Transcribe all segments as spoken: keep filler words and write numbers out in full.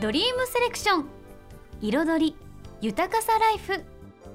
ドリームセレクション彩り豊かさライフ。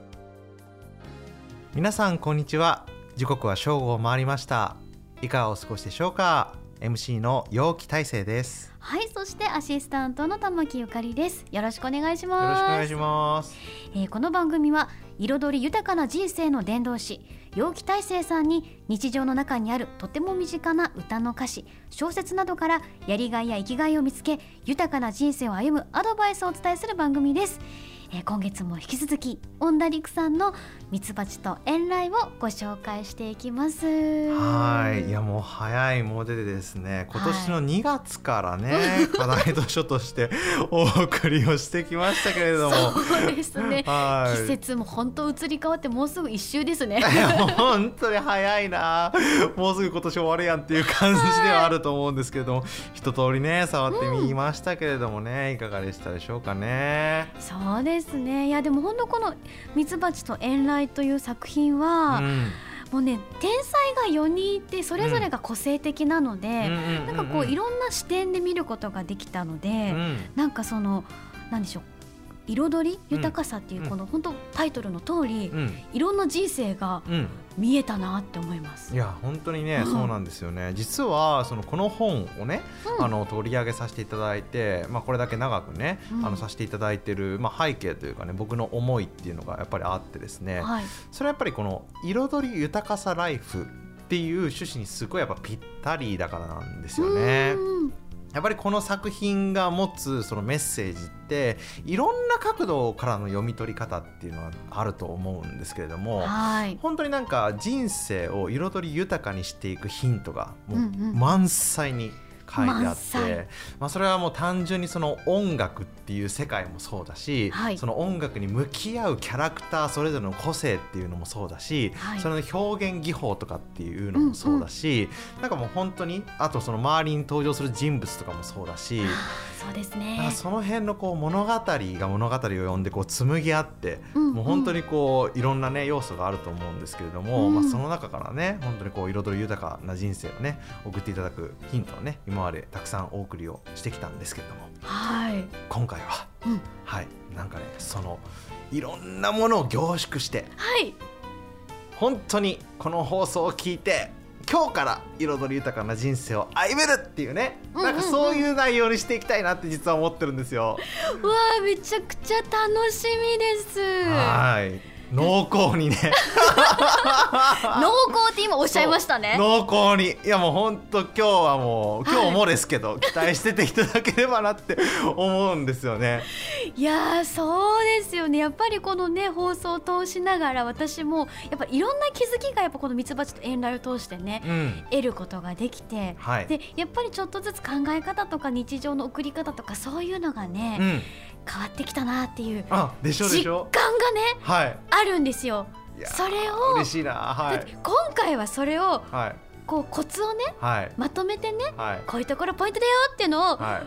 皆さんこんにちは。時刻は正午を回りました。いかがお過ごしでしょうか。 エムシー の陽気大成です。 はい、そしてアシスタントの玉木ゆかりです。よろしくお願いします。 よろしくお願いします。 えー、この番組は彩り豊かな人生の伝道師陽気大成さんに日常の中にあるとても身近な歌の歌詞、小説などからやりがいや生きがいを見つけ豊かな人生を歩むアドバイスをお伝えする番組です。えー、今月も引き続き恩田陸さんのミツバチと遠雷をご紹介していきます。 はい、いやもう早いものでですね、今年のにがつからね、はい、課題図書としてお送りをしてきましたけれどもそうですね、 はい、 季節も本当移り変わってもうすぐ一周ですね。 本当に早いな、もうすぐ今年終わるやんっていう感じではあると思うんですけれども、はい、一通りね触ってみましたけれどもね、うん、いかがでしたでしょうかね。 そうですね、いやでも本当このミツバチと遠雷という作品は、うん、もうね天才がよにんいてそれぞれが個性的なので、うん、なんかこういろんな視点で見ることができたので、うん、なんかそのなんでしょう、彩り豊かさっていうこの本当タイトルの通り、うん、いろんな人生が見えたなって思います。 いや本当にね、うん、そうなんですよね。実はそのこの本をね、うん、あの取り上げさせていただいて、まあ、これだけ長くね、うん、あのさせていただいてる、まあ、背景というかね、僕の思いっていうのがやっぱりあってですね、はい、それはやっぱりこの彩り豊かさライフっていう趣旨にすごいやっぱぴったりだからなんですよね。やっぱりこの作品が持つそのメッセージっていろんな角度からの読み取り方っていうのはあると思うんですけれども、はい、本当になんか人生を彩り豊かにしていくヒントがもう満載に書いてあって、まあ、それはもう単純にその音楽っていう世界もそうだし、はい、その音楽に向き合うキャラクターそれぞれの個性っていうのもそうだし、はい、それの表現技法とかっていうのもそうだし、うんうん、なんかもう本当にあとその周りに登場する人物とかもそうだし、 そうですね、 その辺のこう物語が物語を読んでこう紡ぎ合って、うんうん、もう本当にこういろんなね要素があると思うんですけれども、うん、まあ、その中からね本当にこう彩り豊かな人生をね送っていただくヒントをね今までたくさんお送りをしてきたんですけれども、はい、今回は、うん、はい、なんかねそのいろんなものを凝縮して、はい、本当にこの放送を聞いて今日から彩り豊かな人生を歩めるっていうね、うんうんうん、なんかそういう内容にしていきたいなって実は思ってるんですよ。 うわー、めちゃくちゃ楽しみです。 はい、濃厚にね濃厚って今おっしゃいましたね。 濃厚に、いやもう本当今日はもう今日もですけど、はい、期待してていただければなって思うんですよね。 いやそうですよね。やっぱりこのね放送を通しながら私もやっぱいろんな気づきがやっぱこのミツバチと遠雷を通してね、うん、得ることができて、はい、でやっぱりちょっとずつ考え方とか日常の送り方とかそういうのがね、うん、変わってきたなっていう実感がね、はい、あるんですよ。それを嬉しいな、はい、 今回はそれを、はい、こうコツをね、はい、まとめてね、はい、こういうところポイントだよっていうのを、はい、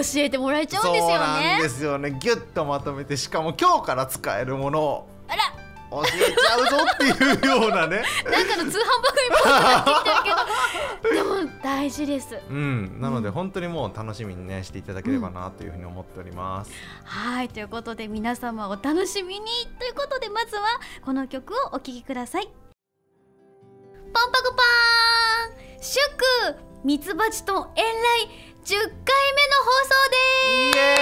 教えてもらえちゃうんですよね。 そうなんですよね。ギュッとまとめて、しかも今日から使えるものをあら教えちゃうぞっていうようなねなんかの通販番組っぽくなってきてるけどでも大事です、 うん、なので本当にもう楽しみにねしていただければなというふうに思っております、 うん、はい、ということで皆様お楽しみにということで、まずはこの曲をお聴きください。パンパクパーン祝ミツバチと遠雷じゅっかいめの放送で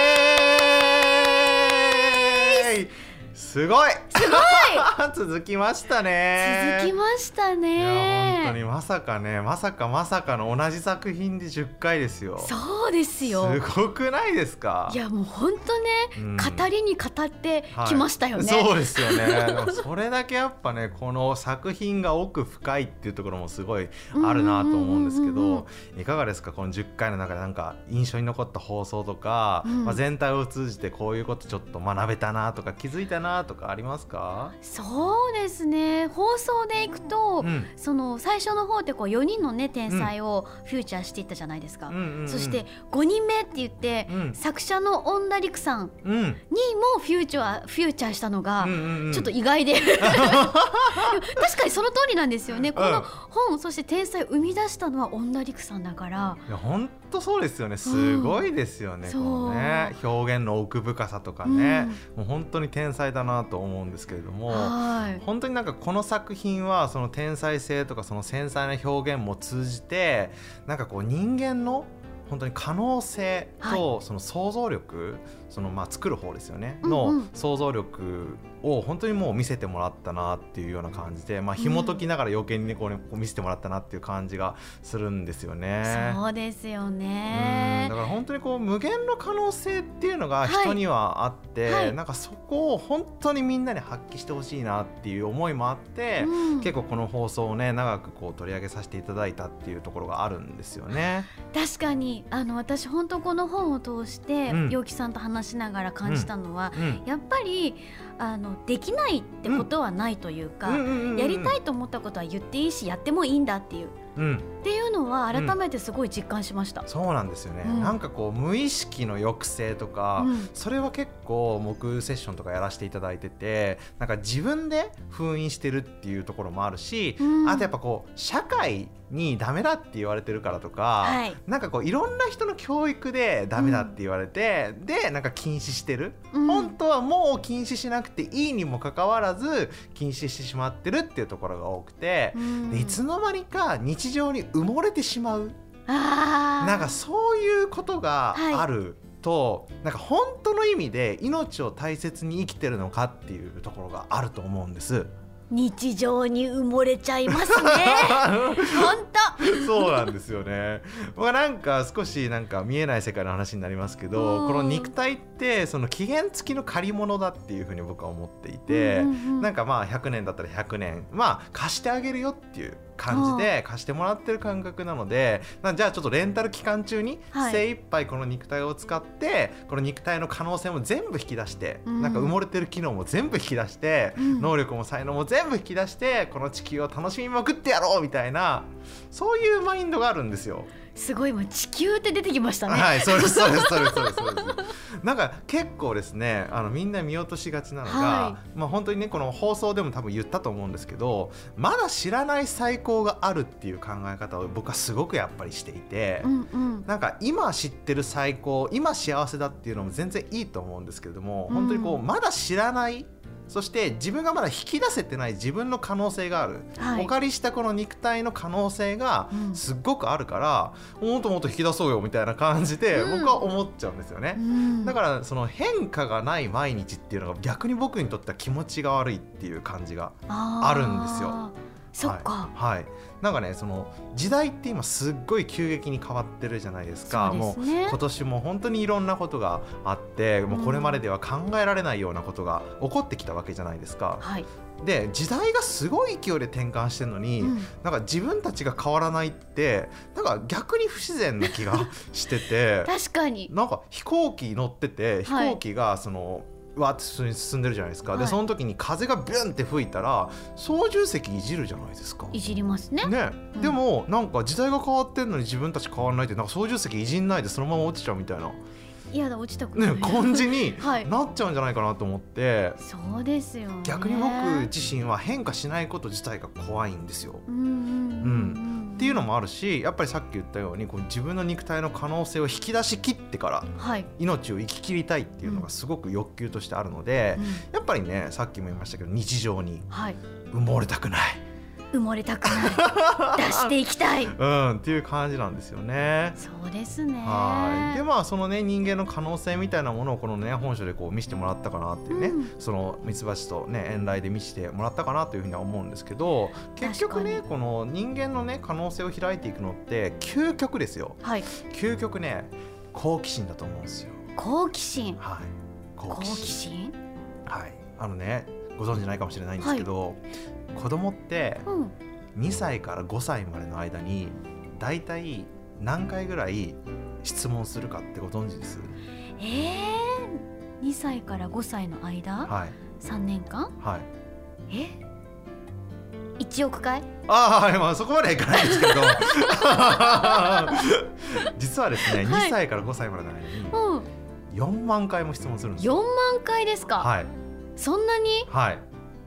ーす。 イエーイ、すごいすごい続きましたね。 続きましたね。 いや本当にまさかねまさかまさかの同じ作品でじゅっかいですよ。 そうですよ。 すごくないですか。 いやもう本当ね、うん、語りに語ってきましたよね、 はい、そうですよねでもそれだけやっぱねこの作品が奥深いっていうところもすごいあるなと思うんですけど、いかがですかこのじゅっかいの中でなんか印象に残った放送とか、うん、まあ、全体を通じてこういうことちょっと学べたなとか気づいたなとかありますか。 そうですね、放送でいくと、うん、その最初の方ってこうよにんのね天才をフューチャーしていったじゃないですか、うんうんうん、そしてごにんめって言って、うん、作者の恩田陸さんにもフューチャー、フューチャーしたのがちょっと意外で、うんうんうん、確かに 、その通りなんですよね。この本、うん、そして天才を生み出したのは恩田陸さんだから。 いや本当そうですよね。すごいですよね、うん、このね表現の奥深さとかね、うん、もう本当に天才だなと思うんですけれども、はい、本当になんかこの作品はその天才性とかその繊細な表現も通じてなんかこう人間の本当に可能性とその想像力、はい、そのまあ作る方ですよね、うんうん、の想像力を本当にもう見せてもらったなっていうような感じで、まあ、紐解きながら余計に、ね、こうねこう見せてもらったなっていう感じがするんですよね。 そうですよね。 うんだから本当にこう無限の可能性っていうのが人にはあって、はいはい、なんかそこを本当にみんなに発揮してほしいなっていう思いもあって、うん、結構この放送をね長くこう取り上げさせていただいたっていうところがあるんですよね。 確かにあの私本当この本を通して陽気さんと話しながら感じたのは、うんうん、やっぱりあのできないってことはないというか、やりたいと思ったことは言っていいしやってもいいんだっていう、うん、っていうのは改めてすごい実感しました、 うん、そうなんですよね、うん、なんかこう無意識の抑制とか、うん、それは結構僕セッションとかやらせていただいててなんか自分で封印してるっていうところもあるし、うん、あとやっぱこう社会にダメだって言われてるからとか、はい、なんかこういろんな人の教育でダメだって言われて、うん、でなんか禁止してる、うん、本当はもう禁止しなくていいにもかかわらず禁止してしまってるっていうところが多くて、うん、でいつの間にか日常に埋もれてしまう、あなんかそういうことがあると、はい、なんか本当の意味で命を大切に生きてるのかっていうところがあると思うんです。 日常に埋もれちゃいますね本当そうなんですよね。まあ、なんか少しなんか見えない世界の話になりますけど、この肉体ってその期限付きの借り物だっていうふうに僕は思っていて、うんうんうん、なんかまあひゃくねんだったらひゃくねんまあ貸してあげるよっていう感じで貸してもらってる感覚なので、じゃあちょっとレンタル期間中に精一杯この肉体を使って、はい、この肉体の可能性も全部引き出して、うん、なんか埋もれてる機能も全部引き出して、うん、能力も才能も全部引き出してこの地球を楽しみまくってやろうみたいなそういうマインドがあるんですよ。 すごい今地球って出てきましたね。 はい、そうですそうですそうですそうですそうですなんか結構ですねあのみんな見落としがちなのが、はい、まあ本当にねこの放送でも多分言ったと思うんですけどまだ知らない最高があるっていう考え方を僕はすごくやっぱりしていて、うんうん、なんか今知ってる最高今幸せだっていうのも全然いいと思うんですけれども、うん、本当にこうまだ知らないそして自分がまだ引き出せてない自分の可能性がある、はい、お借りしたこの肉体の可能性がすっごくあるから、うん、もっともっと引き出そうよみたいな感じで僕は思っちゃうんですよね、うん、だからその変化がない毎日っていうのが逆に僕にとっては気持ちが悪いっていう感じがあるんですよ。 そっか、 はいはい、なんかねその時代って今すっごい急激に変わってるじゃないですか。そうですね、もう今年も本当にいろんなことがあって、うん、もうこれまででは考えられないようなことが起こってきたわけじゃないですか、はい、で時代がすごい勢いで転換してるのに、うん、なんか自分たちが変わらないってなんか逆に不自然な気がしてて確かになんか飛行機乗ってて飛行機がその、はいわーって普通に進んでるじゃないですか、はい、でその時に風がビュンって吹いたら操縦席いじるじゃないですか。 いじりますね、 ね、うん、でもなんか時代が変わってんのに自分たち変わらないってなんか操縦席いじんないでそのまま落ちちゃうみたいないやだ落ちたくない、 ね、感じになっちゃうんじゃないかなと思って、はい、 そうですよね。 逆に僕自身は変化しないこと自体が怖いんですよ。うんうんうん、うんっていうのもあるしやっぱりさっき言ったようにこう自分の肉体の可能性を引き出し切ってから、はい、命を生き切りたいっていうのがすごく欲求としてあるので、うん、やっぱりねさっきも言いましたけど日常に埋もれたくない、 埋もれたくない出していきたい、 うん、っていう感じなんですよね。 そうですね。 はいでまあそのね人間の可能性みたいなものをこのね本書でこう見せてもらったかなっていうね、うん、そのミツバチとね遠雷で見せてもらったかなというふうには思うんですけど結局ねこの人間のね可能性を開いていくのって究極ですよ、はい、究極ね好奇心だと思うんですよ。 好奇心、 はい、 好奇心はいあのねご存知ないかもしれないんですけど、はい子供ってにさいからごさいまでの間にだいたい何回ぐらい質問するかってご存知です？ えー、にさいからごさいの間、はい、さんねんかん、はい、えいちおくかい？ ああ、まあ、そこまではいかないですけど実はですね、はい、にさいからごさいまでの間によんまんかいも質問するんですよ。 よんまんかいですか？ はい。 そんなに？ はい。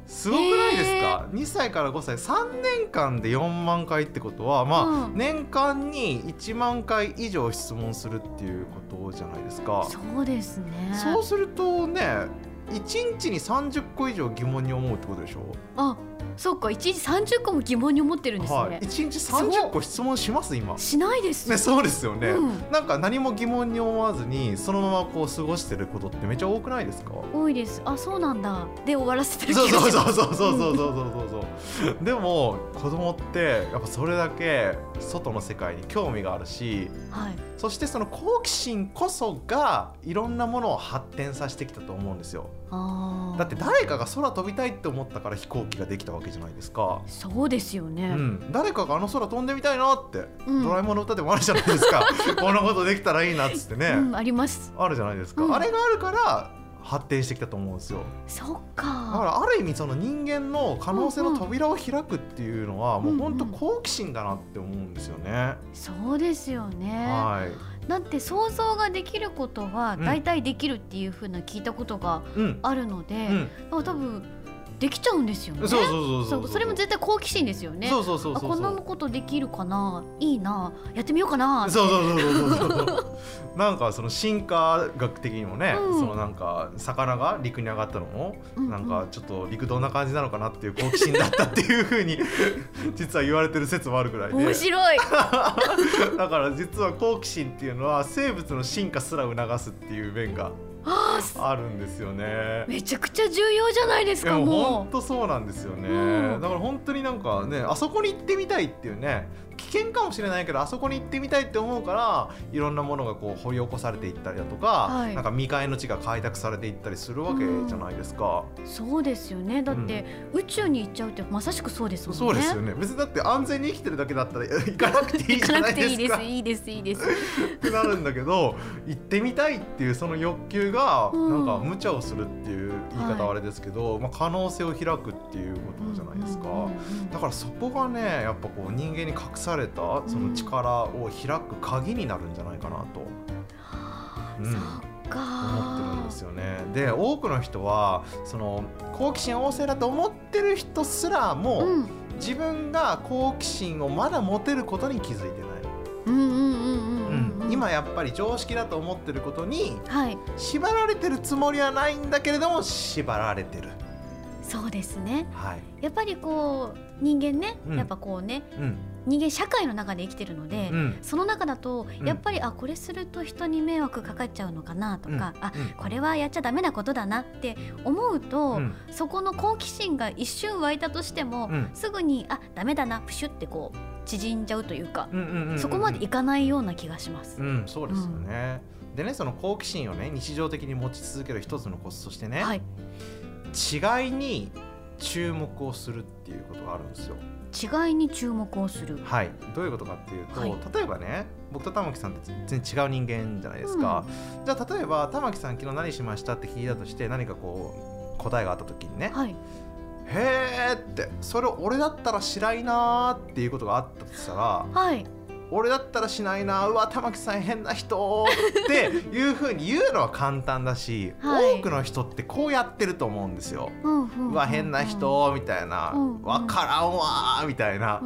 すごくないですか？にさいからごさいさんねんかんでよんまんかいってことは、まあ、うん、年間にいちまんかい以上質問するっていうことじゃないですか。 そうですね。 そうするとね、いちにちにさんじゅっこ以上疑問に思うってことでしょ。 あ、そっか、いちにちさんじゅっこも疑問に思ってるんですね。はい、 いちにちさんじゅっこ質問します今？ しないですね。そうですよね、 うん、 なんか何も疑問に思わずにそのままこう過ごしてることってめっちゃ多くないですか？ 多いです。あ、そうなんだで終わらせてる気がします。 そうそうそうそうそうそうそうそうでも子供ってやっぱそれだけ外の世界に興味があるし、はい、そしてその好奇心こそがいろんなものを発展させてきたと思うんですよ。あ、だって誰かが空飛びたいって思ったから飛行機ができたわけじゃないですか。 そうですよね、 うん、誰かがあの空飛んでみたいなって、うん、ドラえもんの歌でもあるじゃないですかこんなことできたらいいなっつってね、 うん、あります。 あるじゃないですか、うん、あれがあるから発展してきたと思うんですよ。 そっか。 だからある意味その人間の可能性の扉を開くっていうのは、うんうん、もう本当好奇心だなって思うんですよね、うんうん、 そうですよね、はい、だって想像ができることは大体できるっていう風な聞いたことがあるので、うんうん、多分できちゃうんですよね。 そうそうそうそう、 それも絶対好奇心ですよね。 そうそうそうそう、 あ、こんなことできるかな、いいな、やってみようかなって。 そうそうそうそうそうなんかその進化学的にもね、うん、そのなんか魚が陸に上がったのも、うんうん、なんかちょっと陸どんな感じなのかなっていう好奇心だったっていう風に実は言われてる説もあるぐらいで面白いだから実は好奇心っていうのは生物の進化すら促すっていう面があるんですよね。 めちゃくちゃ重要じゃないですか。もう本当そうなんですよね、うん、だから本当になんかね、あそこに行ってみたいっていうね、危険かもしれないけどあそこに行ってみたいって思うからいろんなものがこう掘り起こされていったりだとか、はい、なんか未開の地が開拓されていったりするわけじゃないですか、 うん、そうですよね。だって、うん、宇宙に行っちゃうってまさしくそうですもんね。 そうですよね。別にだって安全に生きてるだけだったら行かなくていいじゃないですか。 行かなくていいですいいですいいですってなるんだけど、行ってみたいっていうその欲求がなんか無茶をするっていう言い方はあれですけど、はい、まあ、可能性を開くっていうことじゃないですか、うんうんうんうん、だからそこがねやっぱこう人間に隠されたその力を開く鍵になるんじゃないかなと、 うん、そっか思ってるんですよね。で多くの人はその好奇心旺盛だと思ってる人すらも、うん、自分が好奇心をまだ持てることに気づいてない、うんうんうんうんうん、今やっぱり常識だと思ってることに、はい、縛られてるつもりはないんだけれども縛られてる。 そうですね、はい、やっぱりこう人間ね、うん、やっぱこうね、うん、人間社会の中で生きてるので、うん、その中だとやっぱり、うん、あこれすると人に迷惑かかっちゃうのかなとか、うん、あ、うん、これはやっちゃダメなことだなって思うと、うん、そこの好奇心が一瞬湧いたとしても、うん、すぐにあダメだなプシュってこう縮んじゃうというか、そこまでいかないような気がします、 うん、そうですよね、うん、でねその好奇心をね日常的に持ち続ける一つのコツとしてね、はい、違いに注目をするっていうことがあるんですよ。 違いに注目をする、 はい、どういうことかっていうと、はい、例えばね僕と玉木さんって全然違う人間じゃないですか、うん、じゃあ例えば玉木さん昨日何しましたって聞いたとして何かこう答えがあった時にね、はい、へーってそれ俺だったらしないなーっていうことがあったとしたら、はい、俺だったらしないな、うわ玉木さん変な人っていう風に言うのは簡単だし、はい、多くの人ってこうやってると思うんですよ、うんうんうんうん、うわ変な人みたいな、うんうん、わからんわみたいな、うん、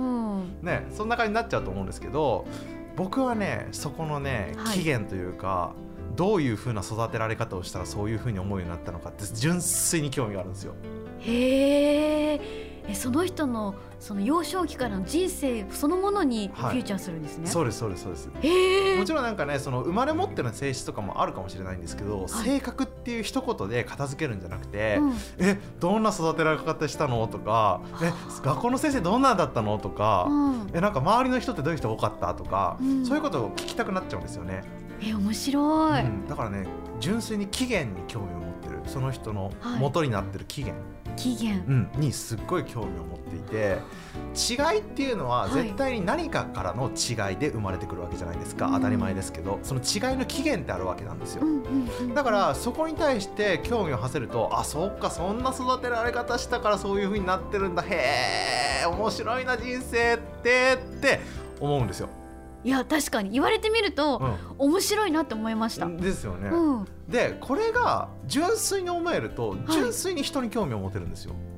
ね、そんな感じになっちゃうと思うんですけど、僕はねそこのね起源というか、はい、どういう風な育てられ方をしたらそういう風に思うようになったのかって純粋に興味があるんですよ。 へー、えその人のその幼少期からの人生そのものにフューチャーするんですね、はい、 そうですそうですそうです。もちろんなんかねその生まれ持っての性質とかもあるかもしれないんですけど、はい、性格っていう一言で片付けるんじゃなくて、うん、えどんな育てられ方したのとか、え学校の先生どんなだったのとか、うん、えなんか周りの人ってどういう人多かったとか、うん、そういうことを聞きたくなっちゃうんですよね。 え面白い、うん、 だからね純粋に起源に興味を持ってる、その人の元になってる起源、はい起源、 うん、にすっごい興味を持っていて、違いっていうのは絶対に何かからの違いで生まれてくるわけじゃないですか、はい、当たり前ですけど、その違いの起源ってあるわけなんですよ、うんうんうん、だからそこに対して興味を馳せると、あそっかそんな育てられ方したからそういう風になってるんだ、へー面白いな人生ってって思うんですよ。 いや確かに言われてみると、うん、面白いなって思いました。 ですよね、うん、でこれが純粋に思えると純粋に人に興味を持てるんですよ、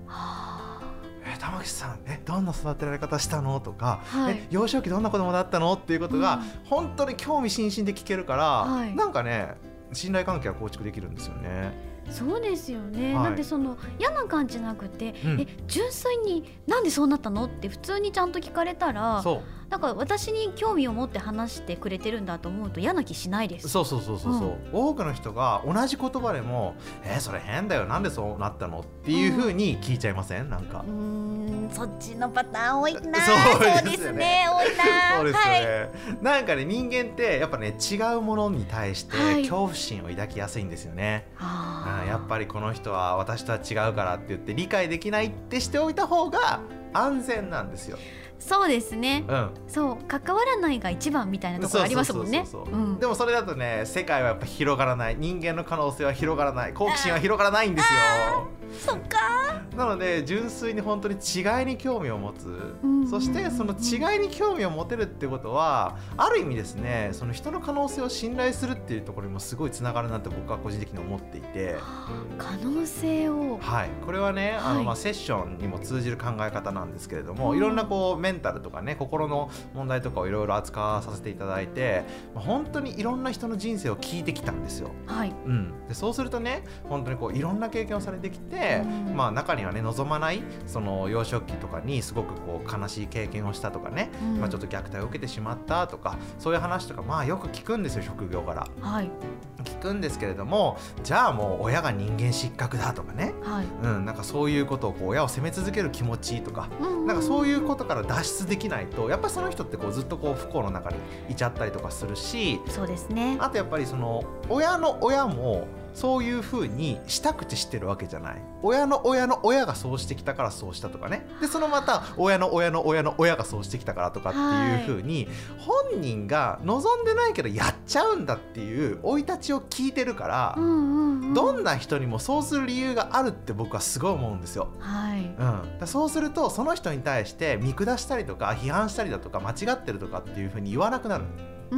え玉木さんえどんな育てられ方したのとか、 はい、 え幼少期どんな子供だったのっていうことが、うん、本当に興味津々で聞けるから、はい、なんかね信頼関係は構築できるんですよね。 そうですよね、はい、だってその嫌な感じじゃなくて、うん、え純粋になんでそうなったのって普通にちゃんと聞かれたら、そうなんか私に興味を持って話してくれてるんだと思うと嫌な気しないです。 そうそうそうそうそう、うん、多くの人が同じ言葉でもえー、それ変だよなんでそうなったのっていう風に聞いちゃいません、うん、なんかうーんそっちのパターン多いな。そうですね多いな。 そうですよね、はい、なんかね人間ってやっぱね違うものに対して恐怖心を抱きやすいんですよね、はい、うん、やっぱりこの人は私とは違うからって言って理解できないってしておいた方が安全なんですよ。 そうですね、うん、そう関わらないが一番みたいなところありますもんね。 でもそれだとね世界はやっぱ広がらない、人間の可能性は広がらない、好奇心は広がらないんですよ。 そっか。 なので純粋に本当に違いに興味を持つ、うん、そしてその違いに興味を持てるってことはある意味ですねその人の可能性を信頼するっていうところにもすごいつながるなって僕は個人的に思っていて、 可能性を、 はい、これはね、はい、あのまあセッションにも通じる考え方なんですけれども、うん、いろんなこうメンタルとかね心の問題とかをいろいろ扱わさせていただいて、まあ、本当にいろんな人の人生を聞いてきたんですよ、はい、うん、でそうするとね本当にこういろんな経験をされてきて、うん、まあ中にはね望まないその幼少期とかにすごくこう悲しい経験をしたとかね、うん、まあ、ちょっと虐待を受けてしまったとかそういう話とかまあよく聞くんですよ職業から、はい、聞くんですけれども、じゃあもう親が人間失格だとかね、はい、うん、なんかそういうことをこう親を責め続ける気持ちとか、うんうんうん、なんかそういうことから脱出できないとやっぱりその人ってこうずっとこう不幸の中にいちゃったりとかするし、 そうですね、 あとやっぱりその親の親もそういう風にしたくてしてるわけじゃない、親の親の親がそうしてきたからそうしたとかね、でそのまた親の親の親の親がそうしてきたからとかっていう風に、はい、本人が望んでないけどやっちゃうんだっていう生い立ちを聞いてるから、うんうんうん、どんな人にもそうする理由があるって僕はすごい思うんですよ、はい、うん、だそうするとその人に対して見下したりとか批判したりだとか間違ってるとかっていう風に言わなくなる、うん、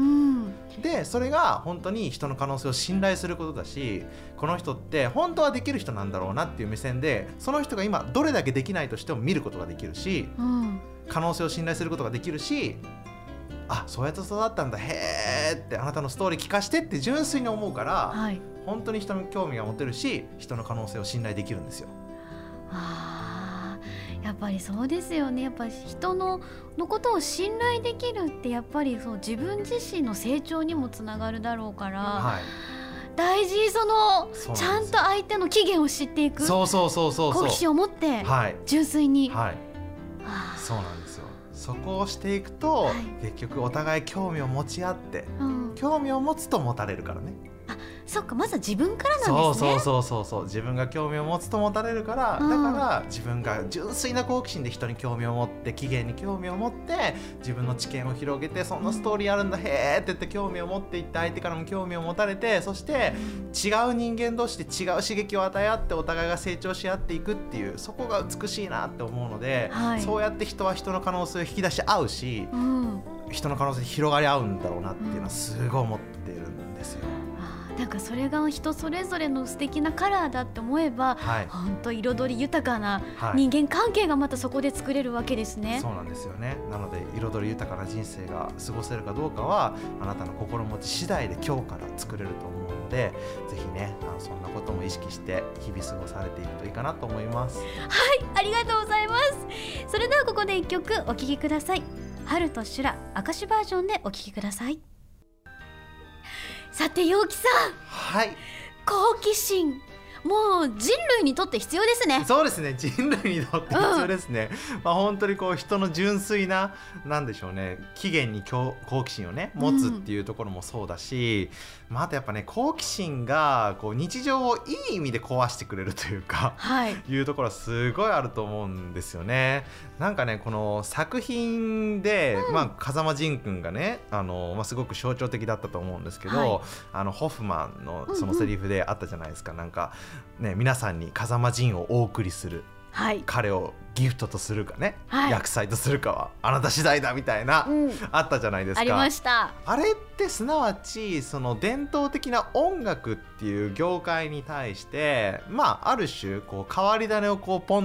でそれが本当に人の可能性を信頼することだし、この人って本当はできる人なんだろうなっていう目線でその人が今どれだけできないとしても見ることができるし、うん、可能性を信頼することができるし、あ、そうやって育ったんだ、へーってあなたのストーリー聞かしてって純粋に思うから、はい、本当に人の興味が持てるし人の可能性を信頼できるんですよ。 あー、やっぱりそうですよね。やっぱり人ののことを信頼できるってやっぱりそう自分自身の成長にもつながるだろうから、はい、大事、そのちゃんと相手の起源を知っていく、 そうそうそうそうそう、 好奇心を持って純粋に、はい、 はい、そうなんですよ。そこをしていくと、はい、結局お互い興味を持ち合って、うん、興味を持つと持たれるからね。 あ、そっか、まずは自分からなんですね。 そうそうそうそう、自分が興味を持つと持たれるから、うん、だから自分が純粋な好奇心で人に興味を持って起源に興味を持って自分の知見を広げて、そんなストーリーあるんだ、へーって言って興味を持っていって相手からも興味を持たれて、そして違う人間同士で違う刺激を与え合ってお互いが成長し合っていくっていう、そこが美しいなって思うので、はい、そうやって人は人の可能性を引き出し合うし、うん、人の可能性広がり合うんだろうなっていうのはすごい思ってるんですよ。 なんかそれが人それぞれの素敵なカラーだって思えば、はい、本当彩り豊かな人間関係がまたそこで作れるわけですね、はい、 そうなんですよね。なので彩り豊かな人生が過ごせるかどうかはあなたの心持ち次第で今日から作れると思うので、ぜひね、あのそんなことも意識して日々過ごされていくといいかなと思います。 はい、ありがとうございます。それではここでいっきょくお聴きください。春と修羅明石バージョンでお聴きください。さて陽気さん、 はい、 好奇心、もう人類にとって必要ですね。 そうですね、人類にとって必要ですね、うん、まあ、本当にこう人の純粋な、なんでしょうね、起源に好奇心をね持つっていうところもそうだし、うん、まあ、あとやっぱね、好奇心がこう日常をいい意味で壊してくれるというか、はい、いうところはすごいあると思うんですよね。なんかね、この作品で、うん、まあ、風間仁君がね、あの、まあ、すごく象徴的だったと思うんですけど、はい、あのホフマンのそのセリフであったじゃないですか、うんうん、なんかね、皆さんに風間仁をお送りする、はい、彼をギフトとするかね、はい、薬剤とするかはあなた次第だみたいな、うん、あったじゃないですか。 ありました。 あれってすなわちその伝統的な音楽っていう業界に対して、まあ、ある種こう変わり種をこうポンと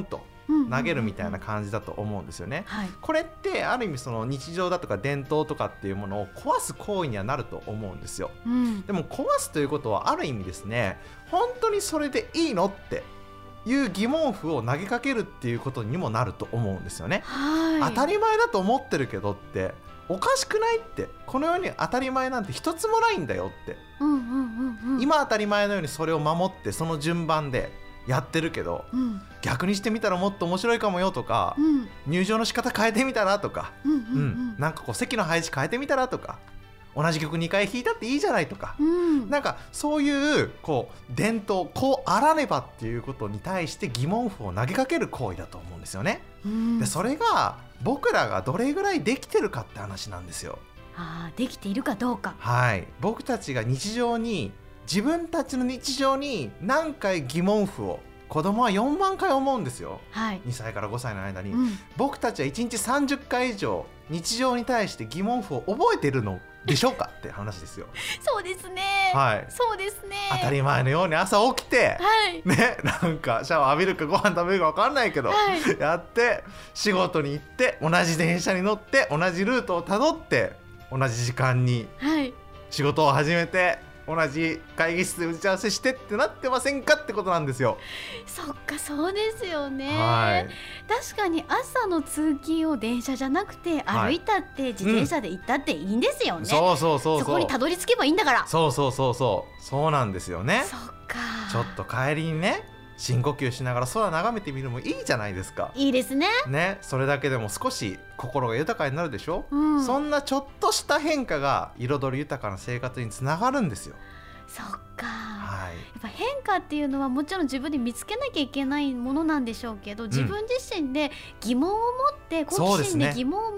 投げるみたいな感じだと思うんですよね、 はい、 これってある意味その日常だとか伝統とかっていうものを壊す行為にはなると思うんですよ、うん、でも壊すということはある意味ですね、本当にそれでいいのっていう疑問符を投げかけるっていうことにもなると思うんですよね、はい、当たり前だと思ってるけどっておかしくないって、この世に当たり前なんて一つもないんだよって、うんうんうんうん、今当たり前のようにそれを守ってその順番でやってるけど、うん、逆にしてみたらもっと面白いかもよとか、うん、入場の仕方変えてみたらとか、うんうんうんうん、なんかこう席の配置変えてみたらとか、同じ曲にかい弾いたっていいじゃないとか、うん、なんかそういうこう伝統、こうあらねばっていうことに対して疑問符を投げかける行為だと思うんですよね、うん、でそれが僕らがどれぐらいできてるかって話なんですよ。 あー、できているかどうか、 はい、僕たちが日常に自分たちの日常に何回疑問符を、子供はよんまんかい思うんですよ、はい、にさいからごさいの間に、うん、僕たちはいちにちさんじゅっかい以上日常に対して疑問符を覚えているのでしょうかって話ですよ。 そうですね、はい、そうですね、 当たり前のように朝起きて、はいね、なんかシャワー浴びるかご飯食べるか分かんないけど、はい、やって仕事に行って同じ電車に乗って同じルートをたどって同じ時間に仕事を始めて、同じ会議室で打ち合わせしてってなってませんかってことなんですよ。 そっか、そうですよね、はい、確かに朝の通勤を電車じゃなくて歩いたって自転車で行ったっていいんですよね、うん、そうそうそうそう、そこにたどり着けばいいんだから。 そうそうそうそうそうなんですよね。 そっか、 ちょっと帰りにね深呼吸しながら空眺めてみるのもいいじゃないですか。 いいですね。 ね、それだけでも少し心が豊かになるでしょ、うん、そんなちょっとした変化が彩り豊かな生活につながるんですよ。 そっか、はい、やっぱ変化っていうのはもちろん自分で見つけなきゃいけないものなんでしょうけど、自分自身で疑問を持って、うん、好奇心で疑問を持って、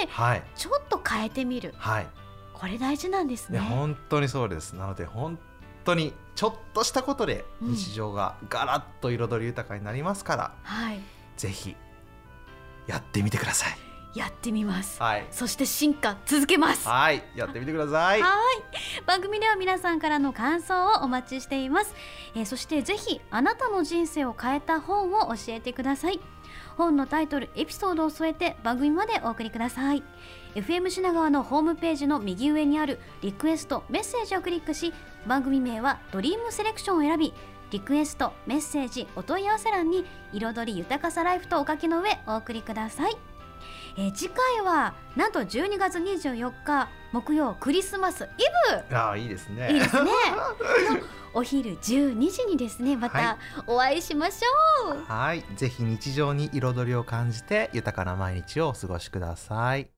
はい、ちょっと変えてみる、はい、これ大事なんですね。 本当にそうです。なので本当にちょっとしたことで日常がガラッと彩り豊かになりますから、うん、はい、ぜひやってみてください。 やってみます、はい、そして進化続けます。 はい、やってみてください。 はい、番組では皆さんからの感想をお待ちしています、えー、そしてぜひあなたの人生を変えた本を教えてください。本のタイトル、エピソードを添えて番組までお送りください。 エフエム 品川のホームページの右上にあるリクエストメッセージをクリックし、番組名はドリームセレクションを選び、リクエストメッセージお問い合わせ欄に彩り豊かさライフとお書きの上お送りください。えー、次回はなんとじゅうにがつにじゅうよっか木曜、クリスマスイブ。 ああ、いいですね。 いいですねお昼じゅうにじにですね、またお会いしましょう。 はい、はい、ぜひ日常に彩りを感じて豊かな毎日をお過ごしください。